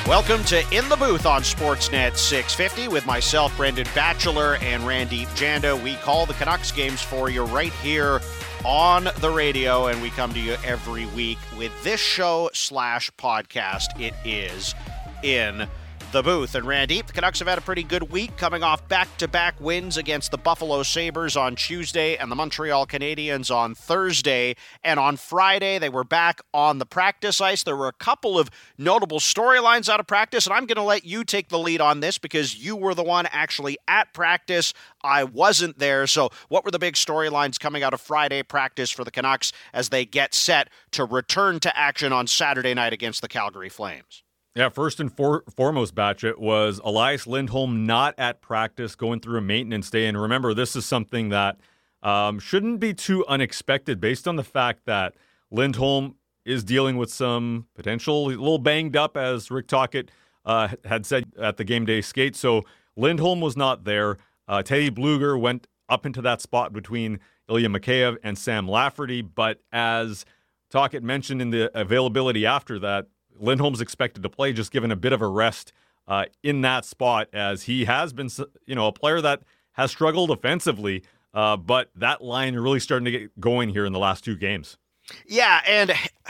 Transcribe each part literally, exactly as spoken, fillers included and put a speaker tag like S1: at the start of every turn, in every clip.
S1: Welcome to In the Booth on Sportsnet six fifty with myself, Brendan Batchelor, and Randeep Janda. We call the Canucks games for you right here on the radio, and we come to you every week with this show slash podcast. It is In the Booth. And Randeep, the Canucks have had a pretty good week, coming off back-to-back wins against the Buffalo Sabres on Tuesday and the Montreal Canadiens on Thursday. And on Friday, they were back on the practice ice. There were a couple of notable storylines out of practice, and I'm going to let you take the lead on this because you were the one actually at practice. I wasn't there. So what were the big storylines coming out of Friday practice for the Canucks as they get set to return to action on Saturday night against the Calgary Flames?
S2: Yeah, first and for- foremost, Batchet, was Elias Lindholm not at practice, going through a maintenance day. And remember, this is something that um, shouldn't be too unexpected based on the fact that Lindholm is dealing with some potential, a little banged up, as Rick Tocchet uh, had said at the game day skate. So Lindholm was not there. Uh, Teddy Blueger went up into that spot between Ilya Mikheyev and Sam Lafferty. But as Tocchet mentioned in the availability after that, Lindholm's expected to play, just given a bit of a rest uh, in that spot, as he has been, you know, a player that has struggled offensively, uh, but that line really starting to get going here in the last two games.
S1: Yeah, and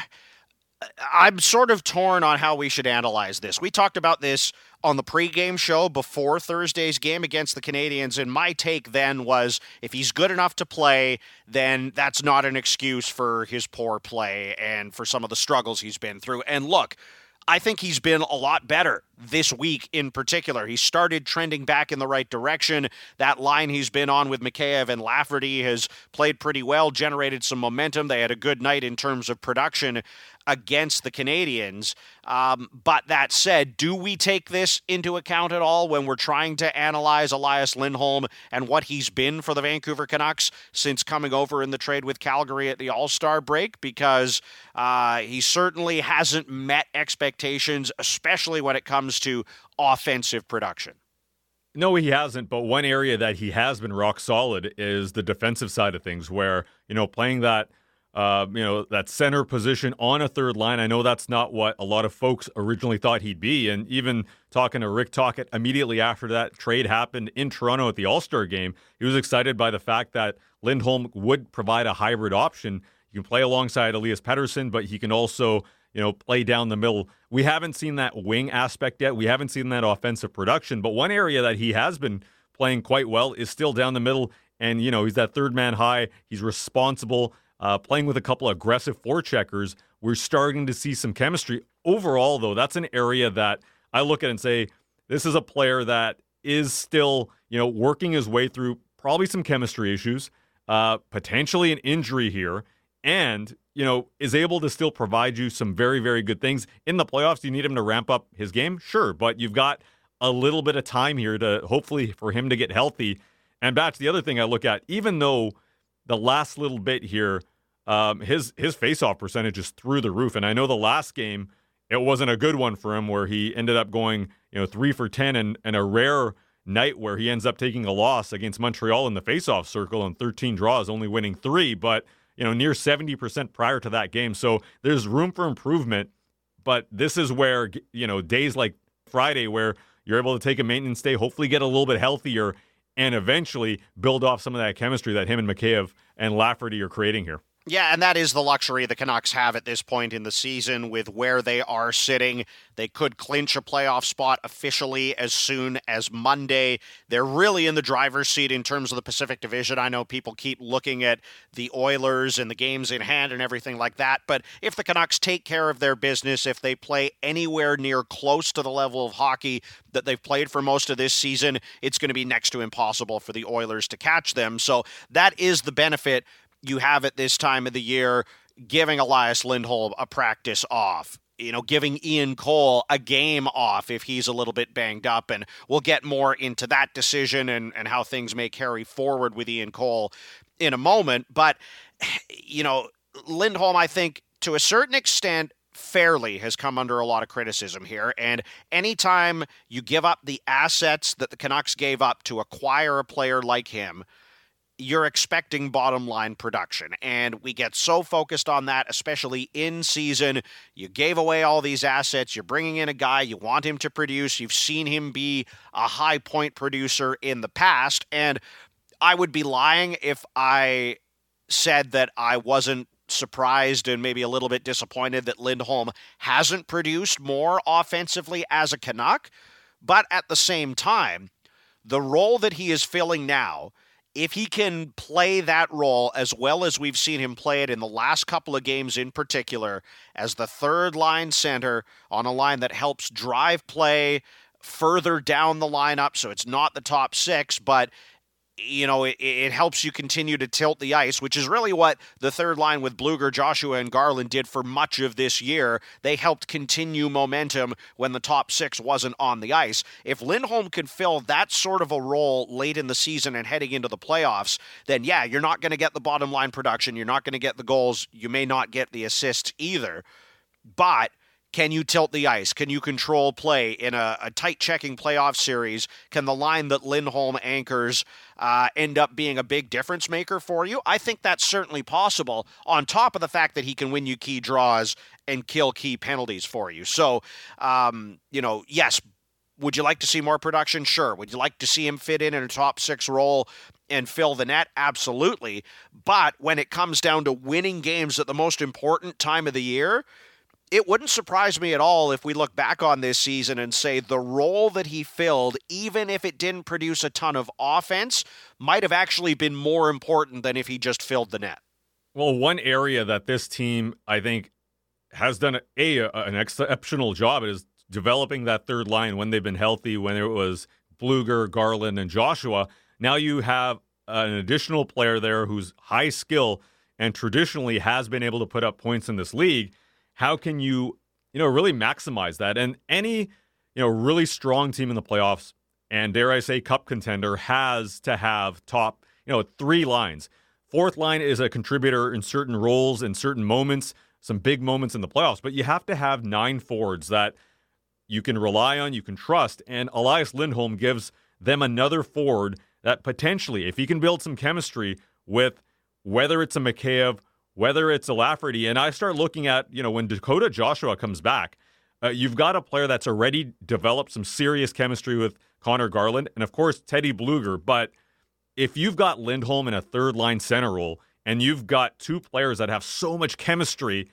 S1: I'm sort of torn on how we should analyze this. We talked about this on the pregame show before Thursday's game against the Canadiens, and my take then was if he's good enough to play, then that's not an excuse for his poor play and for some of the struggles he's been through. And look, I think he's been a lot better this week in particular. He started trending back in the right direction. That line he's been on with Mikheyev and Lafferty has played pretty well, generated some momentum. They had a good night in terms of production against the Canadiens. Um, but that said, do we take this into account at all when we're trying to analyze Elias Lindholm and what he's been for the Vancouver Canucks since coming over in the trade with Calgary at the All-Star break? Because uh, he certainly hasn't met expectations, especially when it comes to offensive production.
S2: No, he hasn't, but one area that he has been rock solid is the defensive side of things, where, you know, playing that Uh, you know, that center position on a third line. I know that's not what a lot of folks originally thought he'd be. And even talking to Rick Tocchet immediately after that trade happened in Toronto at the All-Star game, he was excited by the fact that Lindholm would provide a hybrid option. You can play alongside Elias Pettersson, but he can also, you know, play down the middle. We haven't seen that wing aspect yet. We haven't seen that offensive production. But one area that he has been playing quite well is still down the middle. And, you know, he's that third man high. He's responsible. Uh, playing with a couple of aggressive forecheckers, we're starting to see some chemistry. Overall, though, that's an area that I look at and say, this is a player that is still, you know, working his way through probably some chemistry issues, uh, potentially an injury here, and, you know, is able to still provide you some very, very good things. In the playoffs, do you need him to ramp up his game? Sure, but you've got a little bit of time here to hopefully for him to get healthy. And Batch, the other thing I look at, even though the last little bit here, um, his his faceoff percentage is through the roof. And I know the last game, it wasn't a good one for him, where he ended up going, you know, three for ten, and, and a rare night where he ends up taking a loss against Montreal in the faceoff circle on thirteen draws, only winning three, but, you know, near seventy percent prior to that game. So there's room for improvement. But this is where, you know, days like Friday, where you're able to take a maintenance day, hopefully get a little bit healthier, and eventually build off some of that chemistry that him and Mikheyev and Lafferty are creating here.
S1: Yeah, and that is the luxury the Canucks have at this point in the season with where they are sitting. They could clinch a playoff spot officially as soon as Monday. They're really in the driver's seat in terms of the Pacific Division. I know people keep looking at the Oilers and the games in hand and everything like that, but if the Canucks take care of their business, if they play anywhere near close to the level of hockey that they've played for most of this season, it's going to be next to impossible for the Oilers to catch them. So that is the benefit you have at this time of the year, giving Elias Lindholm a practice off, you know, giving Ian Cole a game off if he's a little bit banged up. And we'll get more into that decision and, and how things may carry forward with Ian Cole in a moment. But, you know, Lindholm, I think, to a certain extent, fairly has come under a lot of criticism here. And anytime you give up the assets that the Canucks gave up to acquire a player like him, you're expecting bottom line production. And we get so focused on that, especially in season. You gave away all these assets. You're bringing in a guy. You want him to produce. You've seen him be a high point producer in the past. And I would be lying if I said that I wasn't surprised and maybe a little bit disappointed that Lindholm hasn't produced more offensively as a Canuck. But at the same time, the role that he is filling now, if he can play that role as well as we've seen him play it in the last couple of games in particular, as the third line center on a line that helps drive play further down the lineup, so it's not the top six, but you know, it, it helps you continue to tilt the ice, which is really what the third line with Blueger, Joshua, and Garland did for much of this year. They helped continue momentum when the top six wasn't on the ice. If Lindholm can fill that sort of a role late in the season and heading into the playoffs, then yeah, you're not going to get the bottom line production. You're not going to get the goals. You may not get the assists either. But can you tilt the ice? Can you control play in a, a tight checking playoff series? Can the line that Lindholm anchors uh, end up being a big difference maker for you? I think that's certainly possible, on top of the fact that he can win you key draws and kill key penalties for you. So, um, you know, yes, would you like to see more production? Sure. Would you like to see him fit in in a top six role and fill the net? Absolutely. But when it comes down to winning games at the most important time of the year, it wouldn't surprise me at all if we look back on this season and say the role that he filled, even if it didn't produce a ton of offense, might have actually been more important than if he just filled the net.
S2: Well, one area that this team, I think, has done a, a an exceptional job is developing that third line when they've been healthy, when it was Blueger, Garland, and Joshua. Now you have an additional player there who's high skill and traditionally has been able to put up points in this league. How can you, you know, really maximize that? And any, you know, really strong team in the playoffs, and dare I say cup contender, has to have top, you know, three lines. Fourth line is a contributor in certain roles, in certain moments, some big moments in the playoffs, but you have to have nine forwards that you can rely on, you can trust, and Elias Lindholm gives them another forward that potentially, if he can build some chemistry with whether it's a Mikheyev, whether it's a Lafferty, and I start looking at, you know, when Dakota Joshua comes back, uh, you've got a player that's already developed some serious chemistry with Connor Garland, and of course, Teddy Blueger. But if you've got Lindholm in a third-line center role, and you've got two players that have so much chemistry,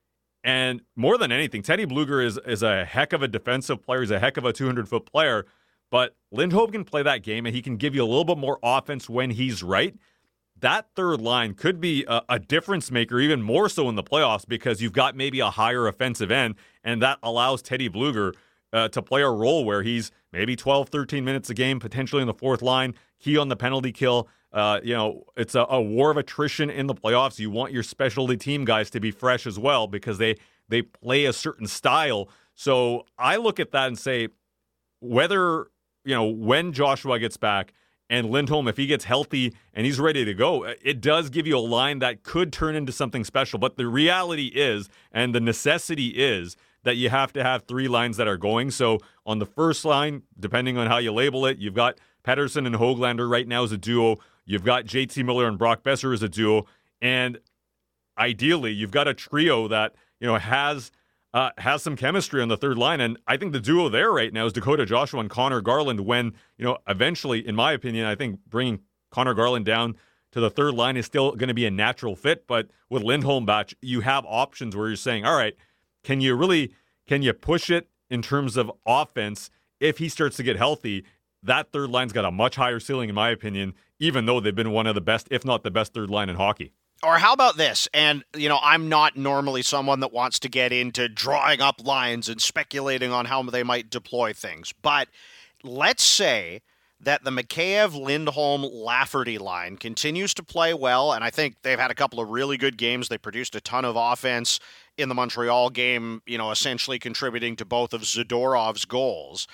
S2: and more than anything, Teddy Blueger is, is a heck of a defensive player, he's a heck of a two hundred foot player, but Lindholm can play that game, and he can give you a little bit more offense when he's right. That third line could be a, a difference maker, even more so in the playoffs, because you've got maybe a higher offensive end, and that allows Teddy Blueger uh, to play a role where he's maybe twelve, thirteen minutes a game, potentially in the fourth line, key on the penalty kill. Uh, you know, it's a, a war of attrition in the playoffs. You want your specialty team guys to be fresh as well because they they play a certain style. So I look at that and say, whether, you know, when Joshua gets back, and Lindholm, if he gets healthy and he's ready to go, it does give you a line that could turn into something special. But the reality is, and the necessity is, that you have to have three lines that are going. So on the first line, depending on how you label it, you've got Pettersson and Höglander right now as a duo. You've got J T Miller and Brock Besser as a duo. And ideally, you've got a trio that, you know, has Uh, has some chemistry on the third line. And I think the duo there right now is Dakota Joshua and Connor Garland when, you know, eventually, in my opinion, I think bringing Connor Garland down to the third line is still going to be a natural fit. But with Lindholm back, you have options where you're saying, all right, can you really, can you push it in terms of offense if he starts to get healthy? That third line's got a much higher ceiling, in my opinion, even though they've been one of the best, if not the best third line in hockey.
S1: Or how about this? And, you know, I'm not normally someone that wants to get into drawing up lines and speculating on how they might deploy things. But let's say that the Mikheyev, Lindholm, Lafferty line continues to play well, and I think they've had a couple of really good games. They produced a ton of offense in the Montreal game, you know, essentially contributing to both of Zadorov's goals.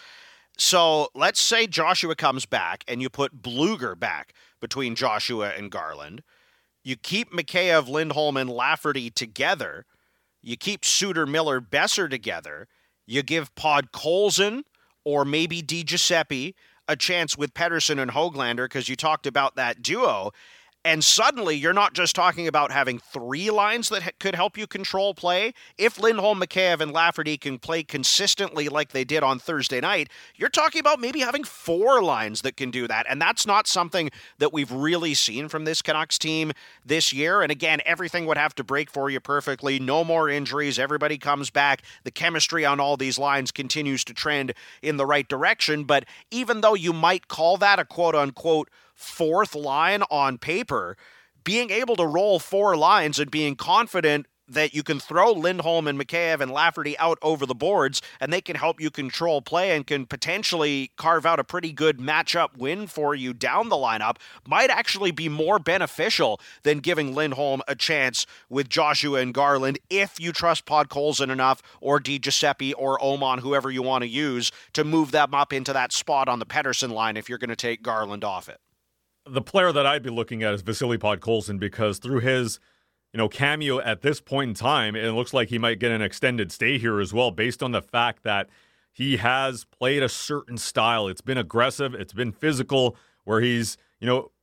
S1: So let's say Joshua comes back and you put Blueger back between Joshua and Garland. You keep Mikheyev, Lindholm, and Lafferty together. You keep Suter, Miller, Besser together. You give Podkolzin or maybe Di Giuseppe a chance with Pettersson and Höglander because you talked about that duo. And suddenly, you're not just talking about having three lines that ha- could help you control play. If Lindholm, Mikheyev, and Lafferty can play consistently like they did on Thursday night, you're talking about maybe having four lines that can do that. And that's not something that we've really seen from this Canucks team this year. And again, everything would have to break for you perfectly. No more injuries. Everybody comes back. The chemistry on all these lines continues to trend in the right direction. But even though you might call that a quote-unquote fourth line on paper, being able to roll four lines and being confident that you can throw Lindholm and Mikheyev and Lafferty out over the boards and they can help you control play and can potentially carve out a pretty good matchup win for you down the lineup might actually be more beneficial than giving Lindholm a chance with Joshua and Garland if you trust Podkolzin enough, or Di Giuseppe or Oman, whoever you want to use, to move them up into that spot on the Pettersson line if you're going to take Garland off it.
S2: The player that I'd be looking at is Vasily Podkolzin, because through his, you know, cameo at this point in time, it looks like he might get an extended stay here as well, based on the fact that he has played a certain style. It's been aggressive, it's been physical, where he's, you know,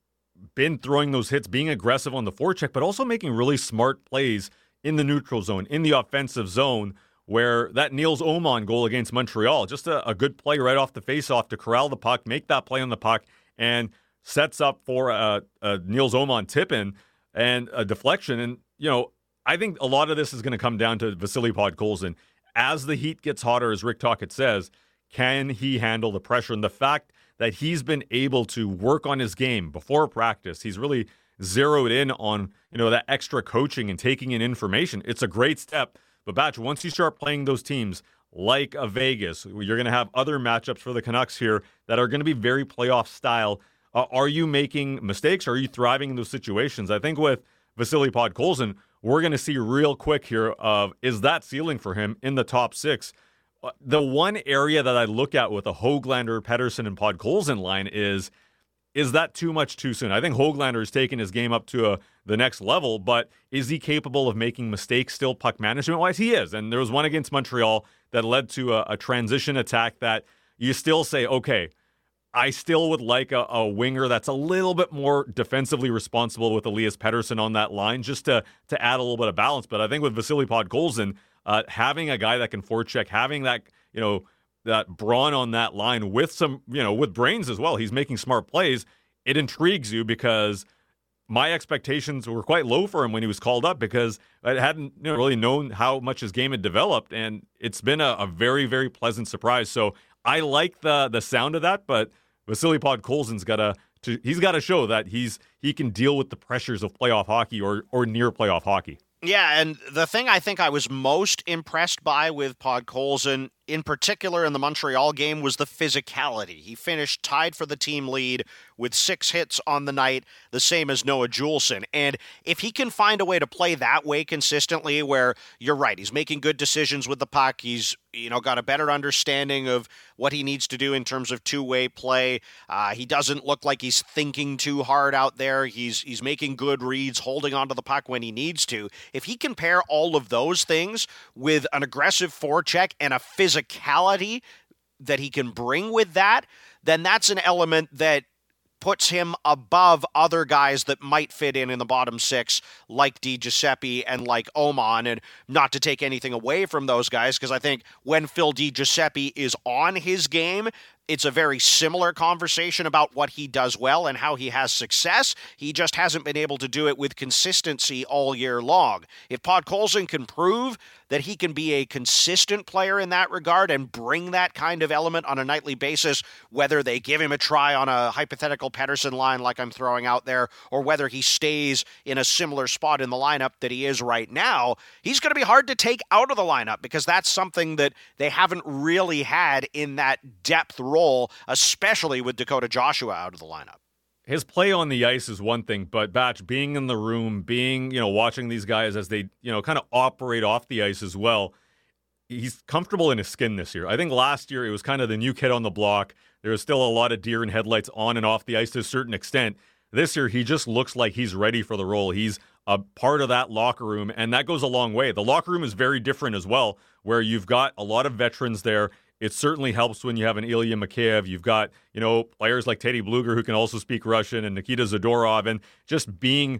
S2: been throwing those hits, being aggressive on the forecheck, but also making really smart plays in the neutral zone, in the offensive zone, where that Niels Oman goal against Montreal, just a, a good play right off the faceoff to corral the puck, make that play on the puck, and sets up for a, a Niels Oman tip-in and a deflection. And, you know, I think a lot of this is going to come down to Vasily Podkolzin. As the heat gets hotter, as Rick Tocchet says, can he handle the pressure? And the fact that he's been able to work on his game before practice, he's really zeroed in on, you know, that extra coaching and taking in information. It's a great step. But, Batch, once you start playing those teams like a Vegas, you're going to have other matchups for the Canucks here that are going to be very playoff style. Uh, are you making mistakes? Or are you thriving in those situations? I think with Vasily Podkolzin, we're going to see real quick here of, is that ceiling for him in the top six? Uh, the one area that I look at with a Höglander, Pettersson, and Podkolzin line is, is that too much too soon? I think Höglander has taken his game up to a, the next level, but is he capable of making mistakes still puck management-wise? He is. And there was one against Montreal that led to a, a transition attack that you still say, okay, I still would like a, a winger that's a little bit more defensively responsible with Elias Pettersson on that line, just to to add a little bit of balance. But I think with Vasily Podkolzin, uh, having a guy that can forecheck, having that, you know, that brawn on that line with some, you know, with brains as well, he's making smart plays. It intrigues you, because my expectations were quite low for him when he was called up, because I hadn't, you know, really known how much his game had developed, and it's been a, a very, very pleasant surprise. So I like the the sound of that, but Vasily Podkolzin's got to, to he's got to show that he's he can deal with the pressures of playoff hockey or or near playoff hockey.
S1: Yeah, and the thing I think I was most impressed by with Podkolzin, in particular in the Montreal game, was the physicality. He finished tied for the team lead with six hits on the night, the same as Noah Juulsen. And if he can find a way to play that way consistently, where you're right, he's making good decisions with the puck, he's, you know, got a better understanding of what he needs to do in terms of two-way play. Uh, he doesn't look like he's thinking too hard out there. He's he's making good reads, holding onto the puck when he needs to. If he can pair all of those things with an aggressive forecheck and a physicality that he can bring with that, then that's an element that puts him above other guys that might fit in in the bottom six, like Di Giuseppe and like Oman. And not to take anything away from those guys, because I think when Phil Di Giuseppe is on his game, it's a very similar conversation about what he does well and how he has success. He just hasn't been able to do it with consistency all year long. If Podkolzin can prove that he can be a consistent player in that regard and bring that kind of element on a nightly basis, whether they give him a try on a hypothetical Pettersson line like I'm throwing out there, or whether he stays in a similar spot in the lineup that he is right now, he's going to be hard to take out of the lineup, because that's something that they haven't really had in that depth role, especially with Dakota Joshua out of the lineup.
S2: His play on the ice is one thing, but Batch, being in the room, being, you know, watching these guys as they, you know, kind of operate off the ice as well, he's comfortable in his skin this year. I think last year it was kind of the new kid on the block. There was still a lot of deer in headlights on and off the ice to a certain extent. This year, he just looks like he's ready for the role. He's a part of that locker room, and that goes a long way. The locker room is very different as well, where you've got a lot of veterans there. It certainly helps when you have an Ilya Mikheyev. You've got, you know, players like Teddy Bluger who can also speak Russian, and Nikita Zadorov, and just being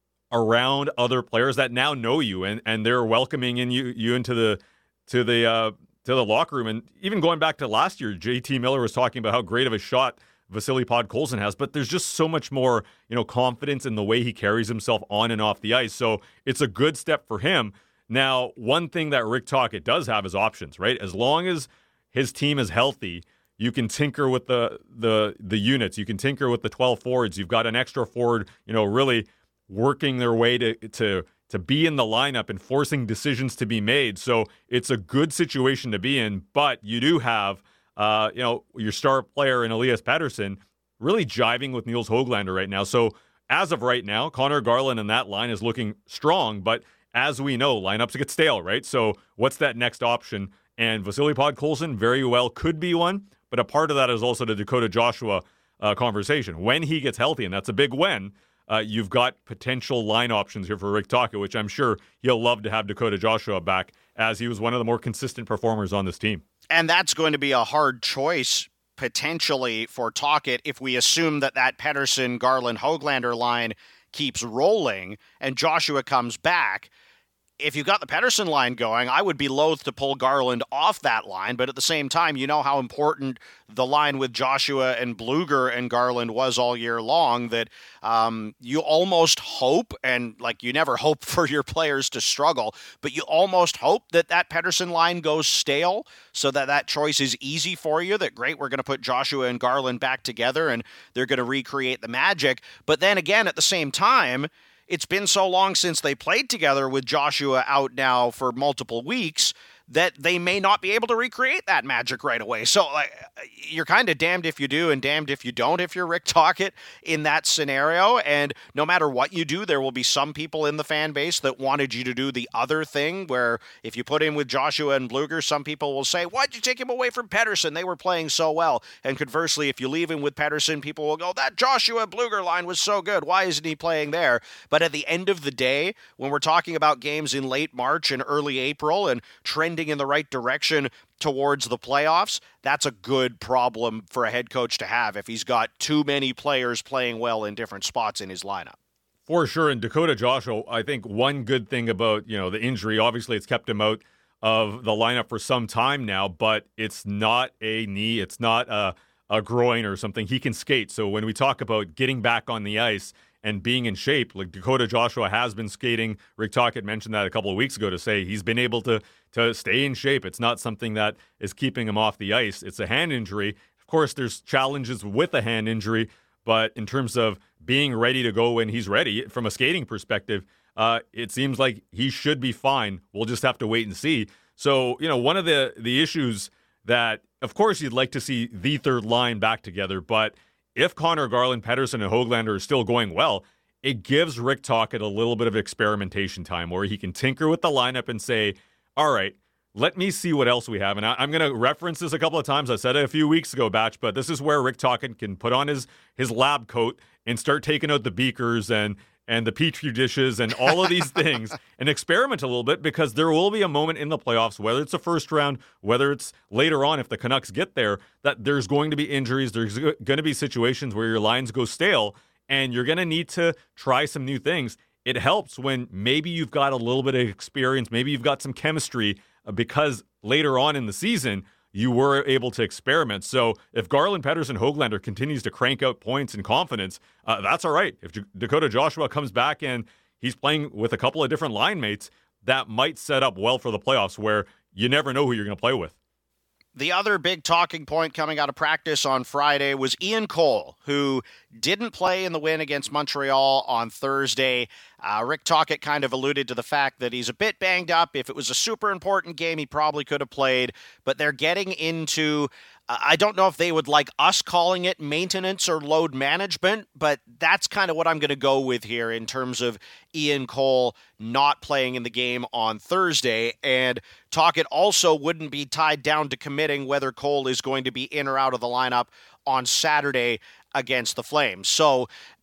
S2: around other players that now know you and, and they're welcoming in you you into the to the uh, to the locker room. And even going back to last year, J T Miller was talking about how great of a shot Vasily Podkolzin has, but there's just so much more, you know, confidence in the way he carries himself on and off the ice. So it's a good step for him. Now, one thing that Rick Tocchet does have is options, right? As long as his team is healthy, you can tinker with the the the units. You can tinker with the twelve forwards. You've got an extra forward, you know, really working their way to to to be in the lineup and forcing decisions to be made. So it's a good situation to be in, but you do have uh, you know, your star player in Elias Pettersson really jiving with Niels Höglander right now. So as of right now, Connor Garland in that line is looking strong, but as we know, lineups get stale, right? So what's that next option? And Vasily Podkolzin very well could be one, but a part of that is also the Dakota Joshua uh, conversation. When he gets healthy, and that's a big when, Uh, you've got potential line options here for Rick Tocchet, which I'm sure he'll love to have Dakota Joshua back, as he was one of the more consistent performers on this team.
S1: And that's going to be a hard choice potentially for Tocchet if we assume that that Pettersson, Garland, Höglander line keeps rolling and Joshua comes back. If you got the Pettersson line going, I would be loath to pull Garland off that line, but at the same time, you know how important the line with Joshua and Bluger and Garland was all year long, that um, you almost hope, and like you never hope for your players to struggle, but you almost hope that that Pettersson line goes stale so that that choice is easy for you, that great, we're going to put Joshua and Garland back together and they're going to recreate the magic. But then again, at the same time, it's been so long since they played together with Joshua out now for multiple weeks that they may not be able to recreate that magic right away. So like, you're kind of damned if you do and damned if you don't if you're Rick Tocchet in that scenario. And no matter what you do, there will be some people in the fan base that wanted you to do the other thing, where if you put him with Joshua and Bluger, some people will say, why'd you take him away from Pettersson? They were playing so well. And conversely, if you leave him with Pettersson, people will go, that Joshua Bluger line was so good. Why isn't he playing there? But at the end of the day, when we're talking about games in late March and early April and trending in the right direction towards the playoffs, that's a good problem for a head coach to have if he's got too many players playing well in different spots in his lineup.
S2: For sure. And Dakota Joshua, I think one good thing about, you know, the injury, obviously it's kept him out of the lineup for some time now, but it's not a knee, it's not a, a groin or something. He can skate. So when we talk about getting back on the ice and being in shape, like Dakota Joshua has been skating. Rick Tocchet mentioned that a couple of weeks ago to say he's been able to to stay in shape. It's not something that is keeping him off the ice. It's a hand injury. Of course, there's challenges with a hand injury, but in terms of being ready to go when he's ready, from a skating perspective, uh, it seems like he should be fine. We'll just have to wait and see. So, you know, one of the the issues that, of course, you'd like to see the third line back together, but if Connor Garland, Pettersson, and Höglander are still going well, it gives Rick Tocchet a little bit of experimentation time where he can tinker with the lineup and say, all right, let me see what else we have. And I, I'm going to reference this a couple of times. I said it a few weeks ago, Batch, but this is where Rick Tocchet can put on his, his lab coat and start taking out the beakers and and the Petri dishes and all of these things and experiment a little bit, because there will be a moment in the playoffs, whether it's the first round, whether it's later on if the Canucks get there, that there's going to be injuries. There's going to be situations where your lines go stale and you're going to need to try some new things. It helps when maybe you've got a little bit of experience, maybe you've got some chemistry because later on in the season, you were able to experiment. So if Garland, Pettersson, Höglander continues to crank out points and confidence, uh, that's all right. If J- Dakota Joshua comes back and he's playing with a couple of different line mates, that might set up well for the playoffs where you never know who you're going to play with.
S1: The other big talking point coming out of practice on Friday was Ian Cole, who didn't play in the win against Montreal on Thursday. Uh, Rick Tocchet kind of alluded to the fact that he's a bit banged up. If it was a super important game, he probably could have played. But they're getting into, uh, I don't know if they would like us calling it maintenance or load management, but that's kind of what I'm going to go with here in terms of Ian Cole not playing in the game on Thursday. And Tocchet also wouldn't be tied down to committing whether Cole is going to be in or out of the lineup on Saturday against the Flames. So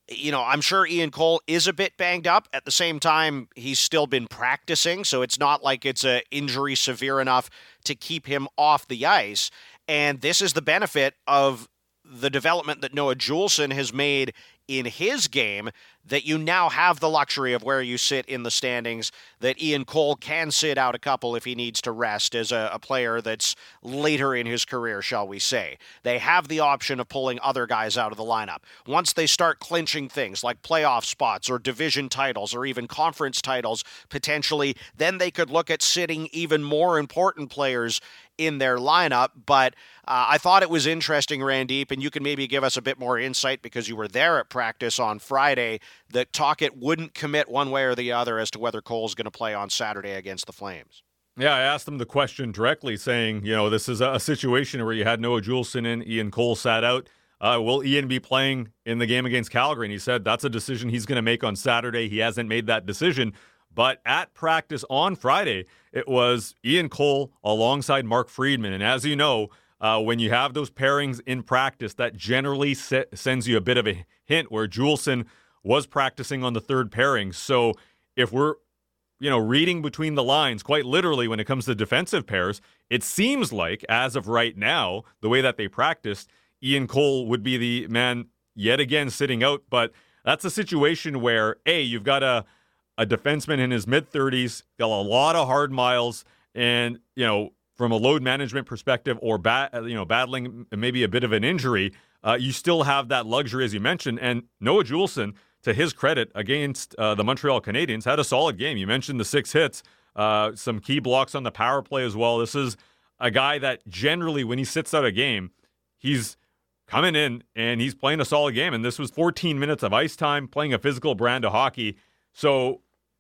S1: you know, I'm sure Ian Cole is a bit banged up. At the same time, he's still been practicing, so it's not like it's an injury severe enough to keep him off the ice. And this is the benefit of the development that Noah Juulsen has made in his game, that you now have the luxury of where you sit in the standings, that Ian Cole can sit out a couple if he needs to rest as a, a player that's later in his career, shall we say. They have the option of pulling other guys out of the lineup. Once they start clinching things like playoff spots or division titles or even conference titles, potentially, then they could look at sitting even more important players in their lineup. But uh, I thought it was interesting, Randeep, and you can maybe give us a bit more insight because you were there at practice on Friday, that Tocchet wouldn't commit one way or the other as to whether Cole's going to play on Saturday against the Flames.
S2: Yeah, I asked him the question directly, saying, you know, this is a situation where you had Noah Juulsen in, Ian Cole sat out. Uh, will Ian be playing in the game against Calgary? And he said that's a decision he's going to make on Saturday. He hasn't made that decision. But at practice on Friday, it was Ian Cole alongside Mark Friedman. And as you know, uh, when you have those pairings in practice, that generally se- sends you a bit of a hint where Juulsen was practicing on the third pairing. So if we're, you know, reading between the lines, quite literally when it comes to defensive pairs, it seems like, as of right now, the way that they practiced, Ian Cole would be the man yet again sitting out. But that's a situation where, A, you've got a a defenseman in his mid-thirties, got a lot of hard miles, and, you know, from a load management perspective or, bat, you know, battling maybe a bit of an injury, uh, you still have that luxury, as you mentioned. And Noah Juulsen, to his credit, against uh, the Montreal Canadiens, had a solid game. You mentioned the six hits, uh, some key blocks on the power play as well. This is a guy that generally, when he sits out a game, he's coming in and he's playing a solid game. And this was fourteen minutes of ice time, playing a physical brand of hockey. So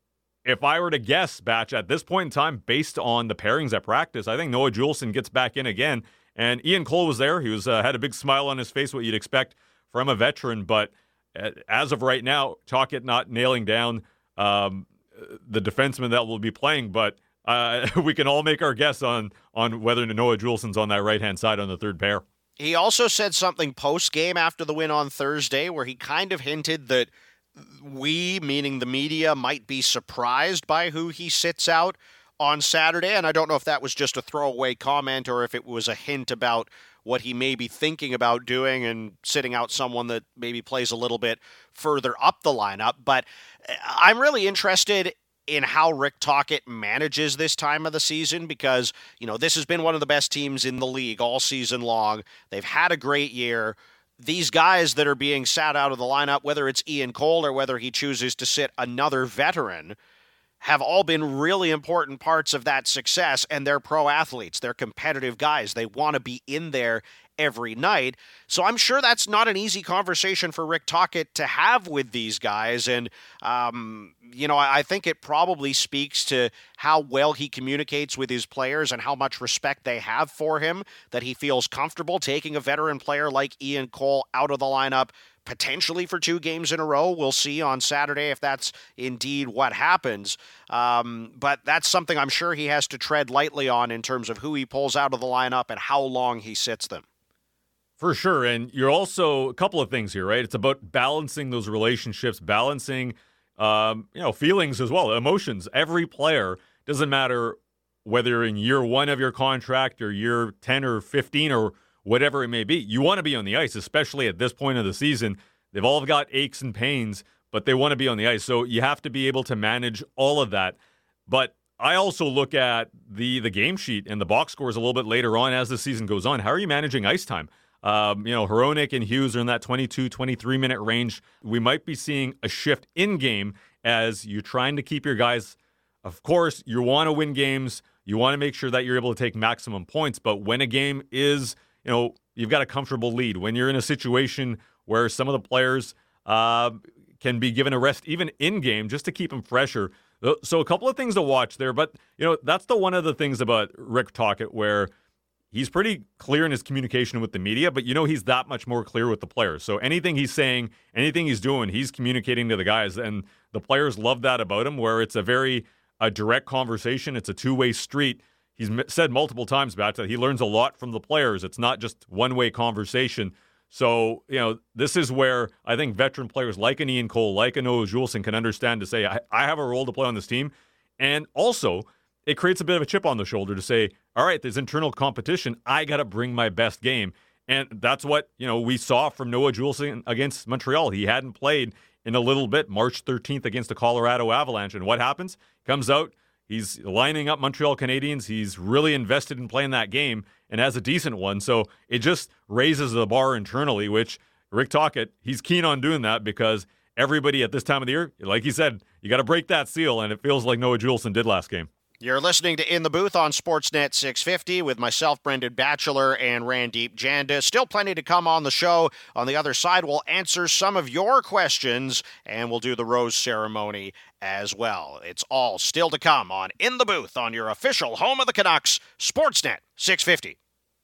S2: if I were to guess, Batch, at this point in time, based on the pairings at practice, I think Noah Juulsen gets back in again. And Ian Cole was there. He was uh, had a big smile on his face, what you'd expect from a veteran. But as of right now, Tocchet not nailing down um, the defenseman that will be playing. But uh, we can all make our guess on, on whether Noah Juulsen's on that right-hand side on the third pair.
S1: He also said something post-game after the win on Thursday where he kind of hinted that we, meaning the media, might be surprised by who he sits out on Saturday. And I don't know if that was just a throwaway comment or if it was a hint about what he may be thinking about doing and sitting out someone that maybe plays a little bit further up the lineup. But I'm really interested in how Rick Tocchet manages this time of the season because, you know, this has been one of the best teams in the league all season long. They've had a great year. These guys that are being sat out of the lineup, whether it's Ian Cole or whether he chooses to sit another veteran, have all been really important parts of that success, and they're pro athletes. They're competitive guys. They want to be in there every night. So I'm sure that's not an easy conversation for Rick Tocchet to have with these guys. And, um, you know, I think it probably speaks to how well he communicates with his players and how much respect they have for him, that he feels comfortable taking a veteran player like Ian Cole out of the lineup, potentially for two games in a row. We'll see on Saturday if that's indeed what happens. Um, but that's something I'm sure he has to tread lightly on in terms of who he pulls out of the lineup and how long he sits them.
S2: For sure. And you're also, a couple of things here, right? It's about balancing those relationships, balancing, um, you know, feelings as well, emotions. Every player, doesn't matter whether you're in year one of your contract or year ten or fifteen or whatever it may be. You want to be on the ice, especially at this point of the season. They've all got aches and pains, but they want to be on the ice. So you have to be able to manage all of that. But I also look at the the game sheet and the box scores a little bit later on as the season goes on. How are you managing ice time? Um, you know, Hronek and Hughes are in that twenty-two, twenty-three minute range. We might be seeing a shift in game as you're trying to keep your guys. Of course, you want to win games. You want to make sure that you're able to take maximum points. But when a game is, you know, you've got a comfortable lead, when you're in a situation where some of the players uh, can be given a rest even in game just to keep them fresher. So a couple of things to watch there. But, you know, that's the one of the things about Rick Tocchet where he's pretty clear in his communication with the media, but you know he's that much more clear with the players. So anything he's saying, anything he's doing, he's communicating to the guys, and the players love that about him, where it's a very a direct conversation. It's a two-way street. He's said multiple times, Bat, that he learns a lot from the players. It's not just one-way conversation. So, you know, this is where I think veteran players like an Ian Cole, like a Noah Juulsen can understand to say, I, I have a role to play on this team. And also, it creates a bit of a chip on the shoulder to say, all right, there's internal competition. I got to bring my best game. And that's what, you know, we saw from Noah Juulsen against Montreal. He hadn't played in a little bit, March thirteenth against the Colorado Avalanche. And what happens? Comes out, he's lining up Montreal Canadiens. He's really invested in playing that game and has a decent one. So it just raises the bar internally, which Rick Tocchet, he's keen on doing that because everybody at this time of the year, like he said, you got to break that seal, and it feels like Noah Juulsen did last game.
S1: You're listening to In the Booth on Sportsnet six fifty with myself, Brendan Batchelor, and Randeep Janda. Still plenty to come on the show. On the other side, we'll answer some of your questions, and we'll do the rose ceremony as well. It's all still to come on In the Booth on your official home of the Canucks, Sportsnet six fifty.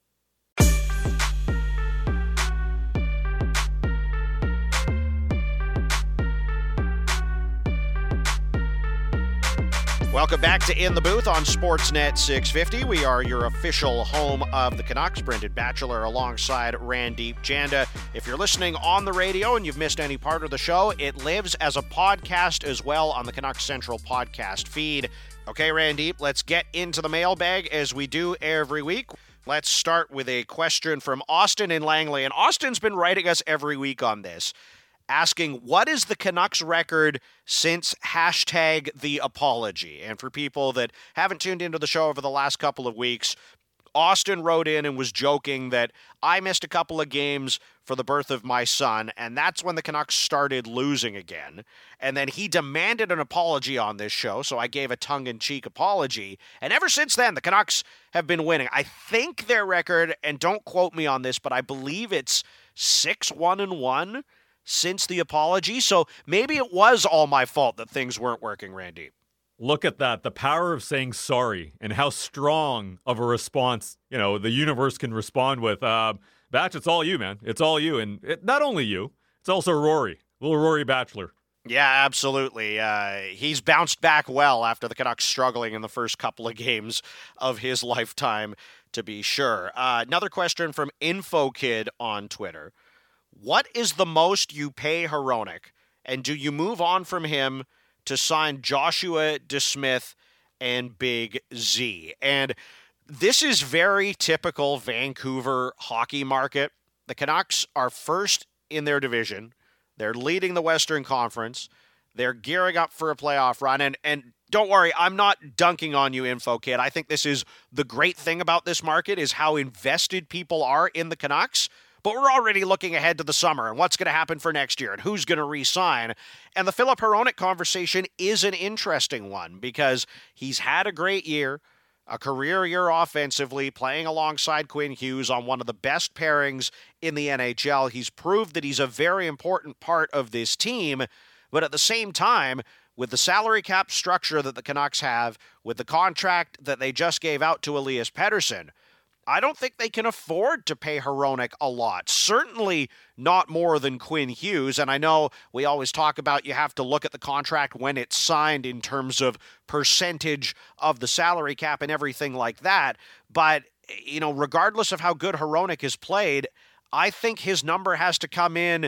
S1: Welcome back to In the Booth on Sportsnet six fifty. We are your official home of the Canucks. Brendan Batchelor alongside Randeep Janda. If you're listening on the radio and you've missed any part of the show, it lives as a podcast as well on the Canucks Central podcast feed. Okay, Randeep, let's get into the mailbag as we do every week. Let's start with a question from Austin in Langley. And Austin's been writing us every week on this, asking, what is the Canucks record since hashtag the apology? And for people that haven't tuned into the show over the last couple of weeks, Austin wrote in and was joking that I missed a couple of games for the birth of my son, and that's when the Canucks started losing again. And then he demanded an apology on this show, so I gave a tongue-in-cheek apology. And ever since then, the Canucks have been winning. I think their record, and don't quote me on this, but I believe it's six one and one since the apology. So maybe it was all my fault that things weren't working, Randy.
S2: Look at that, the power of saying sorry and how strong of a response, you know, the universe can respond with. Uh, Batch, it's all you, man. It's all you. And it, not only you, it's also Rory, little Rory Batchelor.
S1: Yeah, absolutely. Uh, he's bounced back well after the Canucks struggling in the first couple of games of his lifetime, to be sure. Uh, another question from InfoKid on Twitter. What is the most you pay Hronek, and do you move on from him to sign Joshua DeSmith and Big Z? And this is very typical Vancouver hockey market. The Canucks are first in their division. They're leading the Western Conference. They're gearing up for a playoff run. And, and don't worry, I'm not dunking on you, InfoKid. I think this is the great thing about this market is how invested people are in the Canucks. But we're already looking ahead to the summer and what's going to happen for next year and who's going to re-sign. And the Filip Hronek conversation is an interesting one because he's had a great year, a career year offensively, playing alongside Quinn Hughes on one of the best pairings in the N H L. He's proved that he's a very important part of this team, but at the same time, with the salary cap structure that the Canucks have, with the contract that they just gave out to Elias Pettersson, I don't think they can afford to pay Hronek a lot. Certainly not more than Quinn Hughes. And I know we always talk about you have to look at the contract when it's signed in terms of percentage of the salary cap and everything like that. But, you know, regardless of how good Hronek has played, I think his number has to come in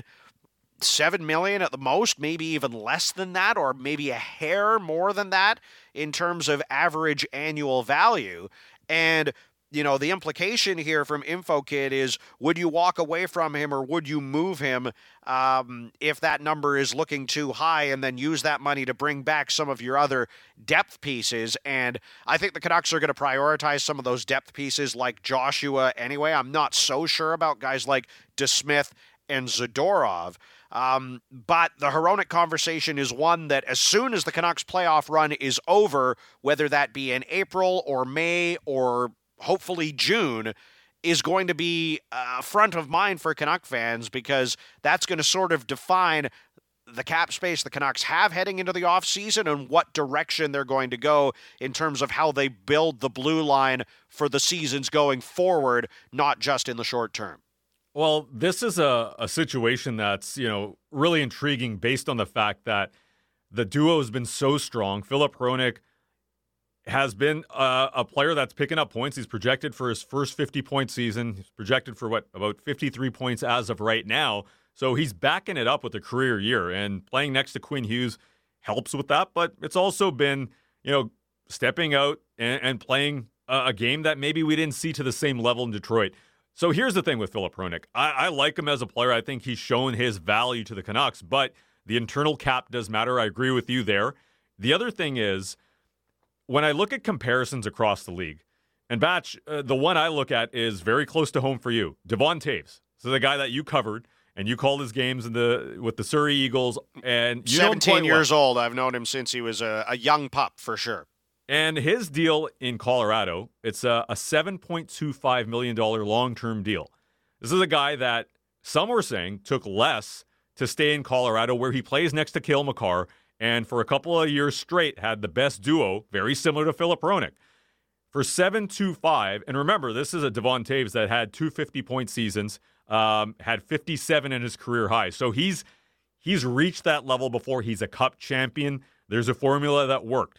S1: seven million dollars at the most, maybe even less than that, or maybe a hair more than that in terms of average annual value. And you know, the implication here from InfoKid is, would you walk away from him or would you move him um, if that number is looking too high and then use that money to bring back some of your other depth pieces? And I think the Canucks are going to prioritize some of those depth pieces like Joshua anyway. I'm not so sure about guys like DeSmith and Zadorov. Um, but the Hronek conversation is one that as soon as the Canucks playoff run is over, whether that be in April or May or hopefully June, is going to be uh, front of mind for Canuck fans because that's going to sort of define the cap space the Canucks have heading into the offseason and what direction they're going to go in terms of how they build the blue line for the seasons going forward, not just in the short term.
S2: Well, this is a, a situation that's, you know, really intriguing based on the fact that the duo has been so strong. Filip Hronek, has been uh, a player that's picking up points. He's projected for his first fifty-point season. He's projected for, what, about fifty-three points as of right now. So he's backing it up with a career year, and playing next to Quinn Hughes helps with that. But it's also been, you know, stepping out and, and playing a, a game that maybe we didn't see to the same level in Detroit. So here's the thing with Filip Hronek. I, I like him as a player. I think he's shown his value to the Canucks, but the internal cap does matter. I agree with you there. The other thing is, when I look at comparisons across the league, and Batch, uh, the one I look at is very close to home for you, Devon Toews. So the guy that you covered, and you called his games in the with the Surrey Eagles, and you
S1: seventeen years
S2: well.
S1: old. I've known him since he was a, a young pup, for sure.
S2: And his deal in Colorado, it's a, a seven point two five million dollars long-term deal. This is a guy that some were saying took less to stay in Colorado, where he plays next to Cale Makar, and for a couple of years straight had the best duo, very similar to Filip Hronek. For seven two five, and remember, this is a Devon Toews that had two fifty-point seasons, um, had fifty-seven in his career high. So he's he's reached that level before. He's a cup champion. There's a formula that worked.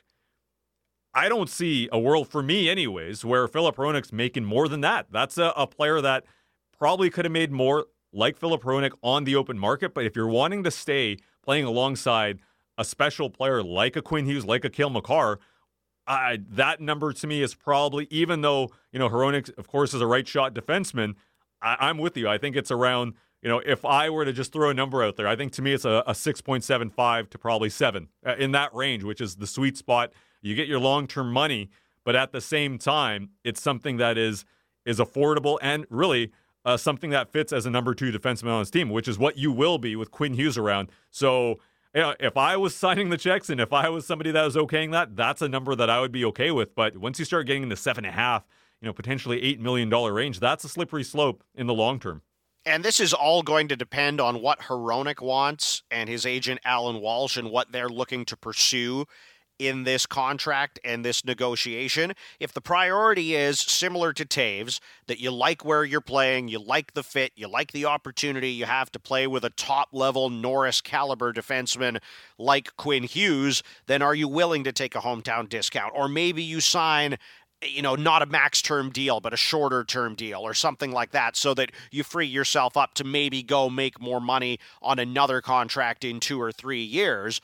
S2: I don't see a world, for me anyways, where Filip Hronek's making more than that. That's a, a player that probably could have made more like Filip Hronek on the open market, but if you're wanting to stay playing alongside a special player like a Quinn Hughes, like a Cale Makar, I, that number to me is probably, even though, you know, Hronek, of course, is a right shot defenseman, I, I'm with you. I think it's around, you know, if I were to just throw a number out there, I think to me it's a, a six point seven five to probably seven uh, in that range, which is the sweet spot. You get your long-term money, but at the same time, it's something that is is affordable and really uh, something that fits as a number two defenseman on his team, which is what you will be with Quinn Hughes around. So, you know, if I was signing the checks and if I was somebody that was okaying that, that's a number that I would be okay with. But once you start getting into seven and a half, you know, potentially eight million dollar range, that's a slippery slope in the long term.
S1: And this is all going to depend on what Hronek wants and his agent Alan Walsh and what they're looking to pursue in this contract and this negotiation. If the priority is similar to Toews, that you like where you're playing, you like the fit, you like the opportunity you have to play with a top-level Norris caliber defenseman like Quinn Hughes, then are you willing to take a hometown discount? Or maybe you sign, you know, not a max term deal, but a shorter term deal or something like that, so that you free yourself up to maybe go make more money on another contract in two or three years.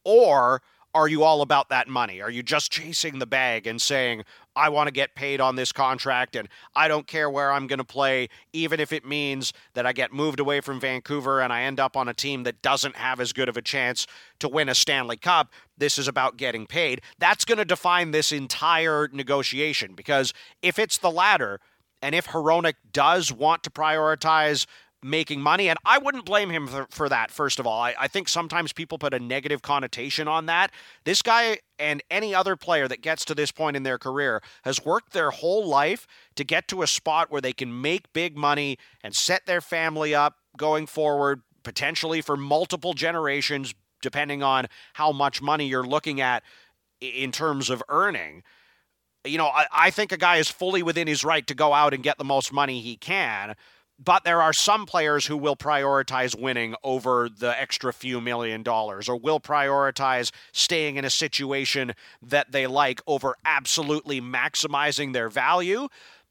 S1: Or are you all about that money? Are you just chasing the bag and saying, I want to get paid on this contract and I don't care where I'm going to play, even if it means that I get moved away from Vancouver and I end up on a team that doesn't have as good of a chance to win a Stanley Cup? This is about getting paid. That's going to define this entire negotiation, because if it's the latter, and if Hronek does want to prioritize making money, and I wouldn't blame him for, for that, first of all. I, I think sometimes people put a negative connotation on that. This guy and any other player that gets to this point in their career has worked their whole life to get to a spot where they can make big money and set their family up going forward, potentially for multiple generations, depending on how much money you're looking at in terms of earning. You know, I, I think a guy is fully within his right to go out and get the most money he can. But there are some players who will prioritize winning over the extra few million dollars, or will prioritize staying in a situation that they like over absolutely maximizing their value.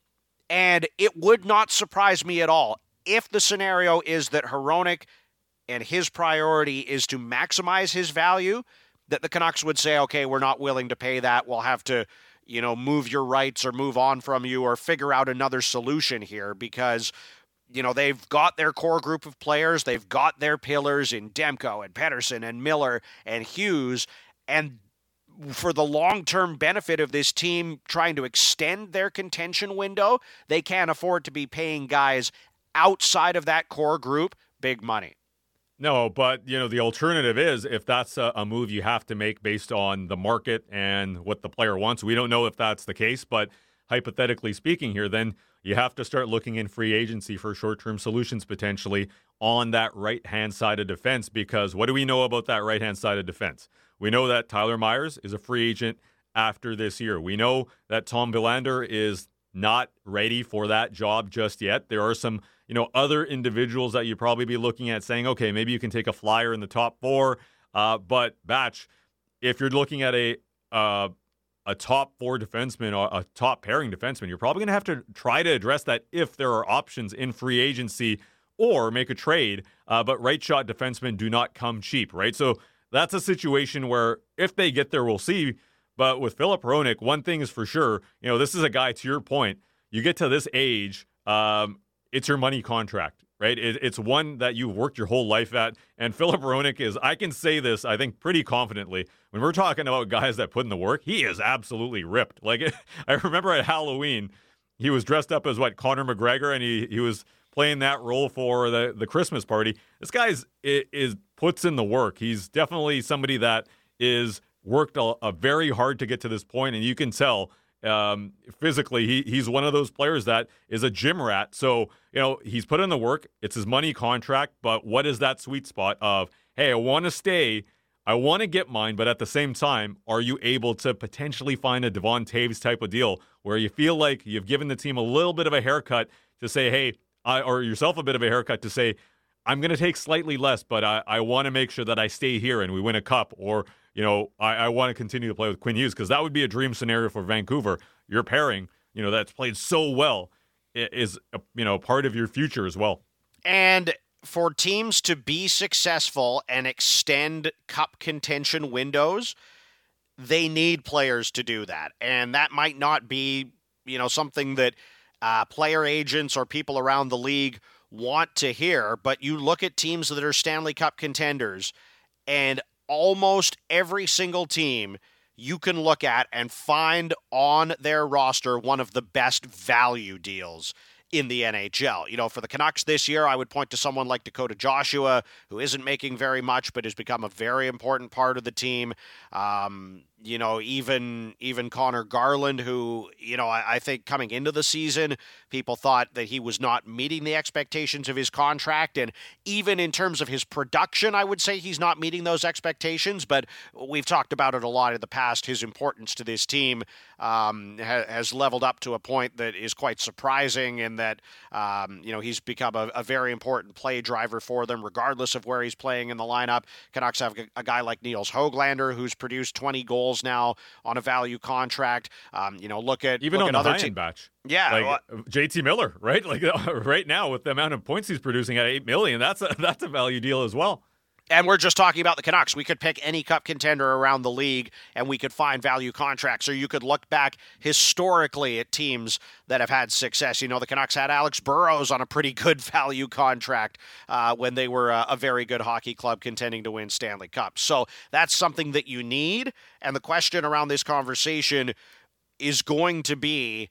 S1: And it would not surprise me at all if the scenario is that Hronek and his priority is to maximize his value, that the Canucks would say, okay, we're not willing to pay that. We'll have to, you know, move your rights or move on from you or figure out another solution here, because you know, they've got their core group of players. They've got their pillars in Demko and Pettersson and Miller and Hughes. And for the long-term benefit of this team trying to extend their contention window, they can't afford to be paying guys outside of that core group big money.
S2: No, but, you know, the alternative is, if that's a, a move you have to make based on the market and what the player wants, we don't know if that's the case, but hypothetically speaking here, then you have to start looking in free agency for short-term solutions potentially on that right-hand side of defense, because what do we know about that right-hand side of defense? We know that Tyler Myers is a free agent after this year. We know that Tom Willander is not ready for that job just yet. There are some, you know, other individuals that you probably be looking at saying, okay, maybe you can take a flyer in the top four. Uh, but Batch, if you're looking at a uh, a top four defenseman or a top pairing defenseman, you're probably going to have to try to address that if there are options in free agency or make a trade. Uh, but right shot defensemen do not come cheap, right? So that's a situation where if they get there, we'll see. But with Filip Hronek, one thing is for sure, you know, this is a guy, to your point, you get to this age, um, it's your money contract, right? It, it's one that you've worked your whole life at. And Filip Hronek is, I can say this, I think, pretty confidently. When we're talking about guys that put in the work, he is absolutely ripped. Like, I remember at Halloween, he was dressed up as, what, Conor McGregor, and he, he was playing that role for the, the Christmas party. This guy's is, is puts in the work. He's definitely somebody that is worked a, a very hard to get to this point, and you can tell um, physically he he's one of those players that is a gym rat. So, you know, he's put in the work. It's his money contract, but what is that sweet spot of, hey, I want to stay, I want to get mine, but at the same time, are you able to potentially find a Devon Toews type of deal where you feel like you've given the team a little bit of a haircut to say, hey, I, or yourself a bit of a haircut to say, I'm going to take slightly less, but I, I want to make sure that I stay here and we win a cup, or, you know, I, I want to continue to play with Quinn Hughes, because that would be a dream scenario for Vancouver. Your pairing, you know, that's played so well is, you know, part of your future as well.
S1: And for teams to be successful and extend cup contention windows, they need players to do that. And that might not be, you know, something that uh, player agents or people around the league want to hear, but you look at teams that are Stanley Cup contenders, and almost every single team you can look at and find on their roster one of the best value deals in the N H L. You know, for the Canucks this year, I would point to someone like Dakota Joshua, who isn't making very much, but has become a very important part of the team. Um, you know, even even Connor Garland, who, you know, I, I think coming into the season, people thought that he was not meeting the expectations of his contract. And even in terms of his production, I would say he's not meeting those expectations. But we've talked about it a lot in the past. His importance to this team um, ha- has leveled up to a point that is quite surprising, in that, um, you know, he's become a, a very important play driver for them, regardless of where he's playing in the lineup. Canucks have a, a guy like Niels Höglander, who's produced twenty goals now on a value contract. Um, you know, look at
S2: even
S1: look
S2: on
S1: at
S2: the
S1: other
S2: high
S1: te-
S2: end batch.
S1: Yeah,
S2: like
S1: well,
S2: J T Miller, right? Like right now with the amount of points he's producing at eight million, that's a, that's a value deal as well.
S1: And we're just talking about the Canucks. We could pick any cup contender around the league, and we could find value contracts. Or you could look back historically at teams that have had success. You know, the Canucks had Alex Burrows on a pretty good value contract uh, when they were a, a very good hockey club contending to win Stanley Cups. So that's something that you need. And the question around this conversation is going to be,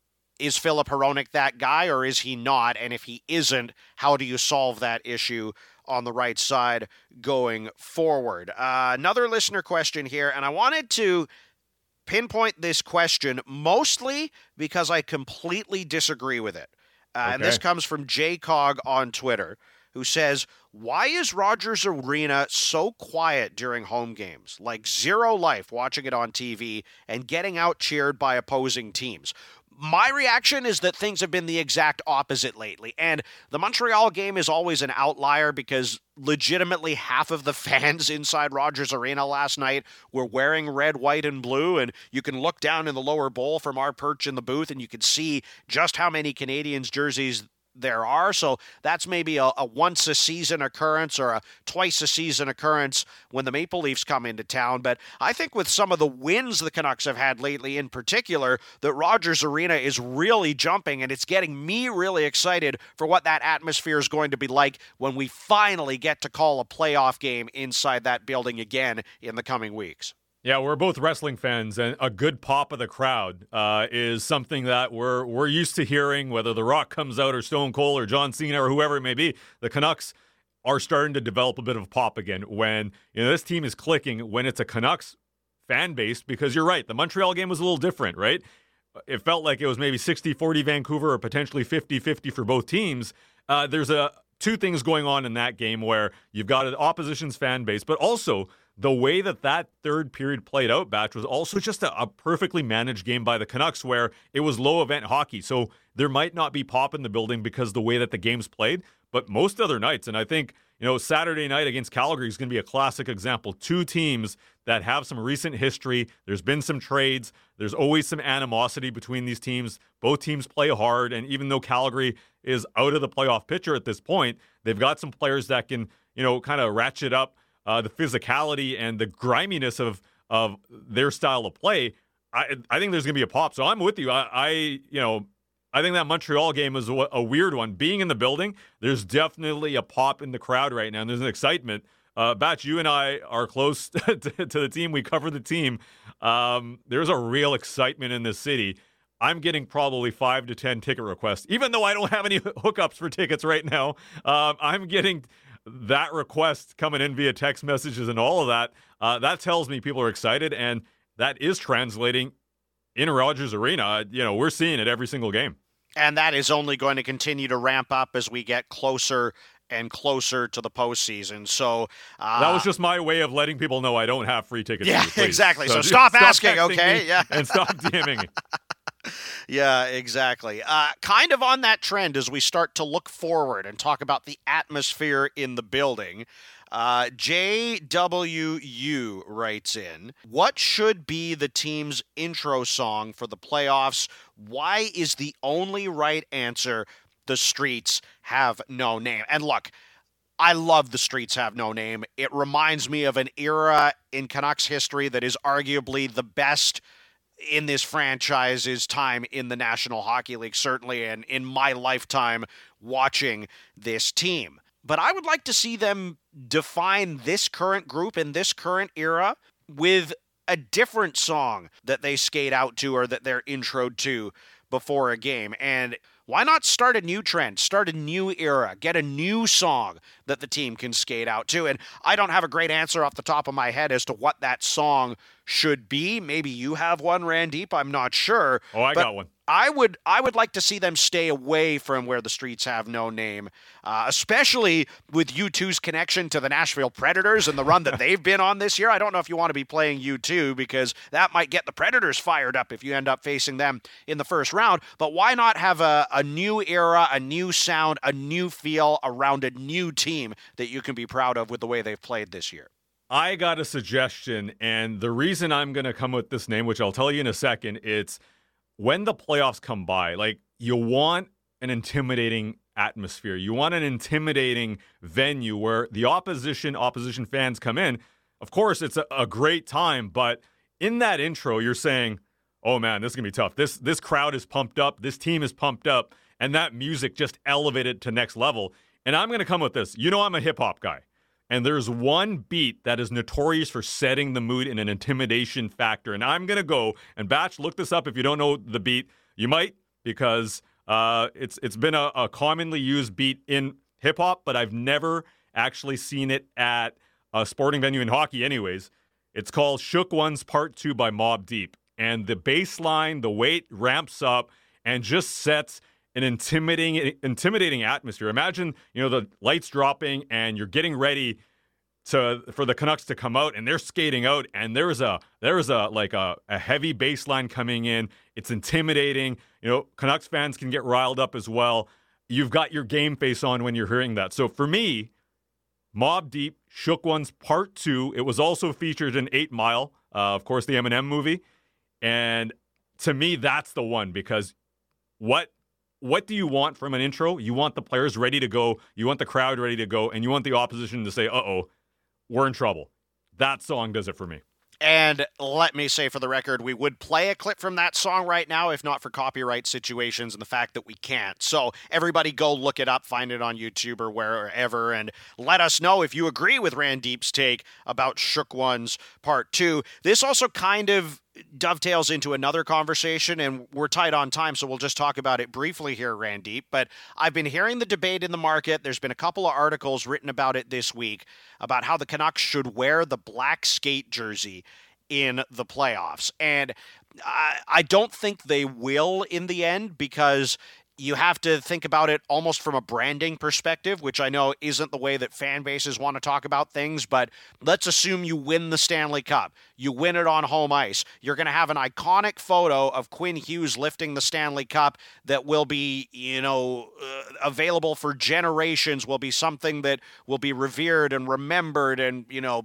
S1: is Filip Hronek that guy, or is he not? And if he isn't, how do you solve that issue on the right side going forward? Uh, another listener question here, and I wanted to pinpoint this question mostly because I completely disagree with it. Uh,
S2: okay.
S1: And this comes from J Cog on Twitter, who says, why is Rogers Arena so quiet during home games? Like zero life watching it on T V and getting out cheered by opposing teams. My reaction is that things have been the exact opposite lately. And the Montreal game is always an outlier because legitimately half of the fans inside Rogers Arena last night were wearing red, white, and blue. And you can look down in the lower bowl from our perch in the booth and you can see just how many Canadiens jerseys there are. So that's maybe a, a once a season occurrence or a twice a season occurrence when the Maple Leafs come into town. But I think with some of the wins the Canucks have had lately in particular, that Rogers Arena is really jumping, and it's getting me really excited for what that atmosphere is going to be like when we finally get to call a playoff game inside that building again in the coming weeks.
S2: Yeah, we're both wrestling fans, and a good pop of the crowd uh, is something that we're we're used to hearing, whether The Rock comes out or Stone Cold or John Cena or whoever it may be. The Canucks are starting to develop a bit of pop again when, you know, this team is clicking when it's a Canucks fan base, because you're right, the Montreal game was a little different, right? It felt like it was maybe sixty forty Vancouver or potentially fifty fifty for both teams. Uh, there's a two things going on in that game where you've got an opposition's fan base, but also the way that that third period played out, Batch, was also just a, a perfectly managed game by the Canucks where it was low-event hockey. So there might not be pop in the building because the way that the game's played, but most other nights, and I think, you know, Saturday night against Calgary is going to be a classic example. Two teams that have some recent history. There's been some trades. There's always some animosity between these teams. Both teams play hard, and even though Calgary is out of the playoff picture at this point, they've got some players that can, you know, kind of ratchet up uh, the physicality and the griminess of of their style of play. I I think there's going to be a pop. So I'm with you. I, I you know, I think that Montreal game is a, a weird one. Being in the building, there's definitely a pop in the crowd right now, and there's an excitement. Uh, Batch, you and I are close to, to the team. We cover the team. Um, there's a real excitement in this city. I'm getting probably five to ten ticket requests, even though I don't have any hookups for tickets right now. Um, I'm getting that request coming in via text messages and all of that. Uh, that tells me people are excited, and that is translating in Rogers Arena. You know, we're seeing it every single game.
S1: And that is only going to continue to ramp up as we get closer and closer to the postseason. So uh,
S2: that was just my way of letting people know I don't have free tickets.
S1: Yeah,
S2: for you,
S1: exactly. So,
S2: so
S1: stop,
S2: stop
S1: asking, okay? Yeah,
S2: and stop DMing.
S1: Yeah, exactly. Uh, kind of on that trend as we start to look forward and talk about the atmosphere in the building. Uh, J W U writes in, what should be the team's intro song for the playoffs? Why is the only right answer the streets have no name? And look, I love the streets have no name. It reminds me of an era in Canucks history that is arguably the best in this franchise's time in the National Hockey League, certainly, and in my lifetime watching this team. But I would like to see them define this current group in this current era with a different song that they skate out to or that they're introed to before a game. And why not start a new trend, start a new era, get a new song that the team can skate out to? And I don't have a great answer off the top of my head as to what that song should be. Maybe you have one, Randeep. I'm not sure.
S2: Oh, I
S1: but
S2: got one.
S1: I would I would like to see them stay away from where the streets have no name, uh, especially with U two's connection to the Nashville Predators and the run that they've been on this year. I don't know if you want to be playing U two because that might get the Predators fired up if you end up facing them in the first round. But why not have a, a new era, a new sound, a new feel around a new team that you can be proud of with the way they've played this year?
S2: I got a suggestion, and the reason I'm going to come with this name, which I'll tell you in a second, it's when the playoffs come by, like, you want an intimidating atmosphere. You want an intimidating venue where the opposition, opposition fans come in. Of course, it's a, a great time, but in that intro, you're saying, oh man, this is going to be tough. This, this crowd is pumped up. This team is pumped up. And that music just elevated to next level. And I'm going to come with this. You know I'm a hip-hop guy. And there's one beat that is notorious for setting the mood in an intimidation factor. And I'm going to go, and Batch, look this up if you don't know the beat. You might, because uh, it's it's been a, a commonly used beat in hip-hop, but I've never actually seen it at a sporting venue in hockey anyways. It's called Shook Ones Part two by Mobb Deep. And the bass line, the weight ramps up and just sets an intimidating intimidating atmosphere. Imagine, you know, the lights dropping and you're getting ready to for the Canucks to come out, and they're skating out, and there's a there's a like a, a heavy bass line coming in. It's intimidating. You know, Canucks fans can get riled up as well. You've got your game face on when you're hearing that. So for me, Mobb Deep, Shook Ones Part two. It was also featured in Eight Mile, uh, of course, the Eminem movie. And to me, that's the one, because what What do you want from an intro? You want the players ready to go. You want the crowd ready to go. And you want the opposition to say, uh-oh, we're in trouble. That song does it for me.
S1: And let me say for the record, we would play a clip from that song right now, if not for copyright situations and the fact that we can't. So everybody go look it up, find it on YouTube or wherever, and let us know if you agree with Randeep's take about Shook Ones Part two. This also kind of dovetails into another conversation, and we're tight on time, so we'll just talk about it briefly here, Randeep. But I've been hearing the debate in the market. There's been a couple of articles written about it this week about how the Canucks should wear the black skate jersey in the playoffs. And I, I don't think they will in the end, because you have to think about it almost from a branding perspective, which I know isn't the way that fan bases want to talk about things, but let's assume you win the Stanley Cup. You win it on home ice. You're going to have an iconic photo of Quinn Hughes lifting the Stanley Cup that will be, you know, uh, available for generations, will be something that will be revered and remembered and, you know,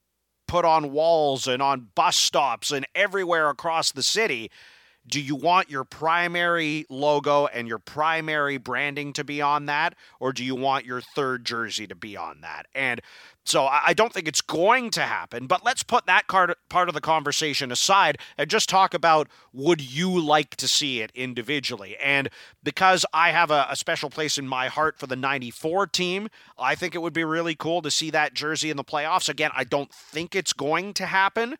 S1: put on walls and on bus stops and everywhere across the city. Do you want your primary logo and your primary branding to be on that, or do you want your third jersey to be on that? And so I don't think it's going to happen, but let's put that part of the conversation aside and just talk about, would you like to see it individually? And because I have a, a special place in my heart for the ninety-four team, I think it would be really cool to see that jersey in the playoffs. Again, I don't think it's going to happen.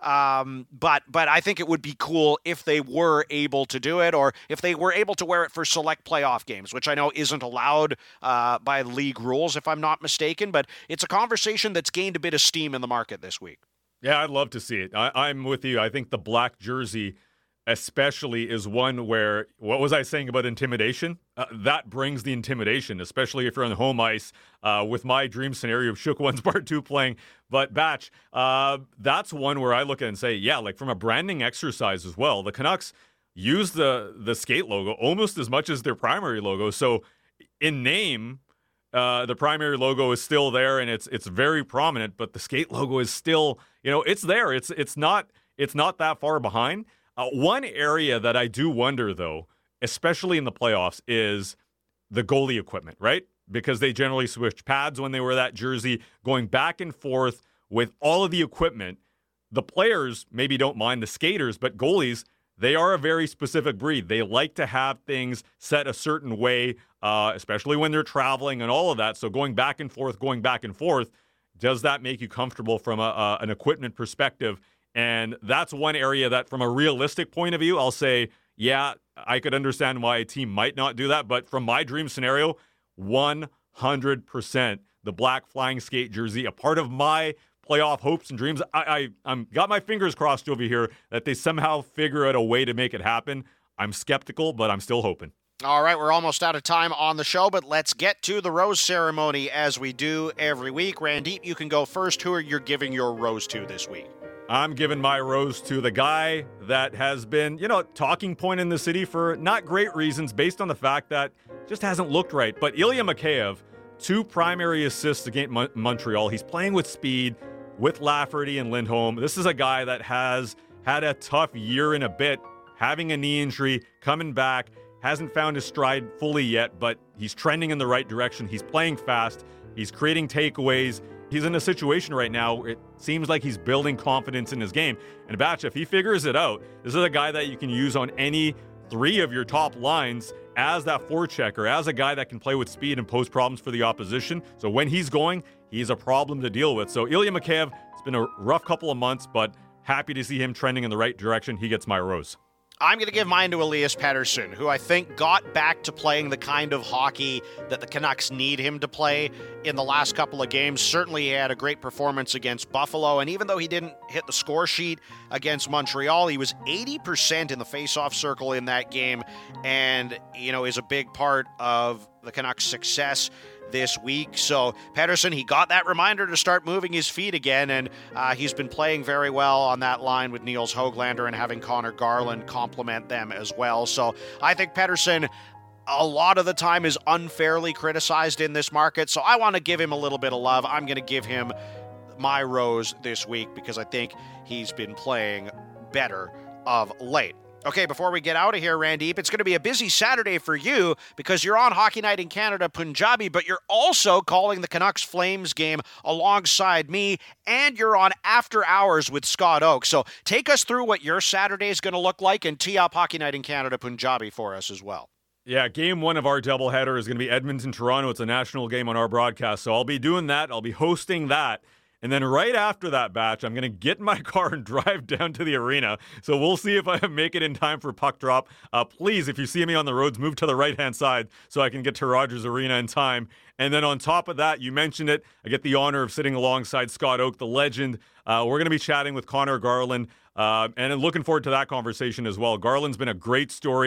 S1: Um, but but I think it would be cool if they were able to do it, or if they were able to wear it for select playoff games, which I know isn't allowed uh, by league rules, if I'm not mistaken. But it's a conversation that's gained a bit of steam in the market this week.
S2: Yeah, I'd love to see it. I, I'm with you. I think the black jersey especially is one where, what was I saying about intimidation? Uh, that brings the intimidation, especially if you're on the home ice, uh, with my dream scenario of Shook Ones Part two playing. But Batch, uh, that's one where I look at it and say, yeah, like from a branding exercise as well, the Canucks use the, the skate logo almost as much as their primary logo. So in name, uh, the primary logo is still there and it's it's very prominent, but the skate logo is still, you know, it's there. It's it's not it's not that far behind. Uh, one area that I do wonder, though, especially in the playoffs, is the goalie equipment, right? Because they generally switch pads when they wear that jersey, going back and forth with all of the equipment. The players maybe don't mind the skaters, but goalies, they are a very specific breed. They like to have things set a certain way, uh, especially when they're traveling and all of that. So going back and forth, going back and forth, does that make you comfortable from a, uh, an equipment perspective? And that's one area that, from a realistic point of view, I'll say, yeah, I could understand why a team might not do that. But from my dream scenario, one hundred percent the black flying skate jersey, a part of my playoff hopes and dreams. I, I I'm got my fingers crossed over here that they somehow figure out a way to make it happen. I'm skeptical, but I'm still hoping.
S1: All right, we're almost out of time on the show, but let's get to the rose ceremony as we do every week. Randeep, you can go first. Who are you giving your rose to this week?
S2: I'm giving my rose to the guy that has been, you know, talking point in the city for not great reasons based on the fact that just hasn't looked right. But Ilya Mikheyev, two primary assists against Mon- Montreal. He's playing with speed with Lafferty and Lindholm. This is a guy that has had a tough year and a bit, having a knee injury, coming back, hasn't found his stride fully yet, but he's trending in the right direction. He's playing fast. He's creating takeaways. He's in a situation right now where it seems like he's building confidence in his game. And Batch, if he figures it out, this is a guy that you can use on any three of your top lines as that forechecker, as a guy that can play with speed and pose problems for the opposition. So when he's going, he's a problem to deal with. So Ilya Mikheyev, it's been a rough couple of months, but happy to see him trending in the right direction. He gets my rose.
S1: I'm going to give mine to Elias Pettersson, who I think got back to playing the kind of hockey that the Canucks need him to play in the last couple of games. Certainly he had a great performance against Buffalo, and even though he didn't hit the score sheet against Montreal, he was eighty percent in the face-off circle in that game, and, you know, is a big part of the Canucks' success this week. So Pettersson, he got that reminder to start moving his feet again, and uh, he's been playing very well on that line with Niels Höglander and having Connor Garland complement them as well. So I think Pettersson a lot of the time is unfairly criticized in this market, so I want to give him a little bit of love. I'm going to give him my rose this week because I think he's been playing better of late. Okay, before we get out of here, Randeep, it's going to be a busy Saturday for you because you're on Hockey Night in Canada Punjabi, but you're also calling the Canucks Flames game alongside me, and you're on After Hours with Scott Oak. So take us through what your Saturday is going to look like and tee up Hockey Night in Canada Punjabi for us as well.
S2: Yeah, game one of our doubleheader is going to be Edmonton-Toronto. It's a national game on our broadcast, so I'll be doing that. I'll be hosting that. And then right after that, Batch, I'm going to get in my car and drive down to the arena. So we'll see if I make it in time for puck drop. Uh, please, if you see me on the roads, move to the right-hand side so I can get to Rogers Arena in time. And then on top of that, you mentioned it, I get the honor of sitting alongside Scott Oak, the legend. Uh, we're going to be chatting with Connor Garland, uh, and looking forward to that conversation as well. Garland's been a great story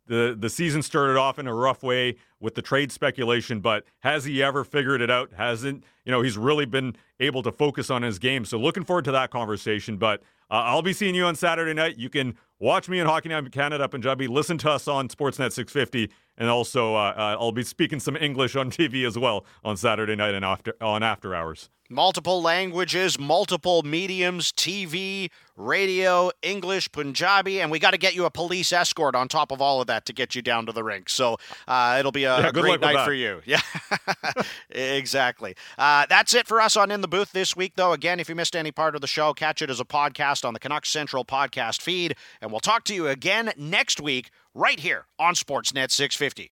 S2: the the season started off in a rough way with the trade speculation, but has he ever figured it out? Hasn't, you know, he's really been able to focus on his game. So looking forward to that conversation. But uh, I'll be seeing you on Saturday night. You can watch me in Hockey Night Canada, Punjabi. Listen to us on Sportsnet six fifty. And also, uh, uh, I'll be speaking some English on T V as well on Saturday night and after on After Hours.
S1: Multiple languages, multiple mediums, T V, radio, English, Punjabi, and we got to get you a police escort on top of all of that to get you down to the rink. So uh, it'll be a,
S2: yeah,
S1: a great night for you. Yeah, exactly. Uh, that's it for us on In the Booth this week, though. Again, if you missed any part of the show, catch it as a podcast on the Canucks Central podcast feed, and we'll talk to you again next week right here on Sportsnet six fifty.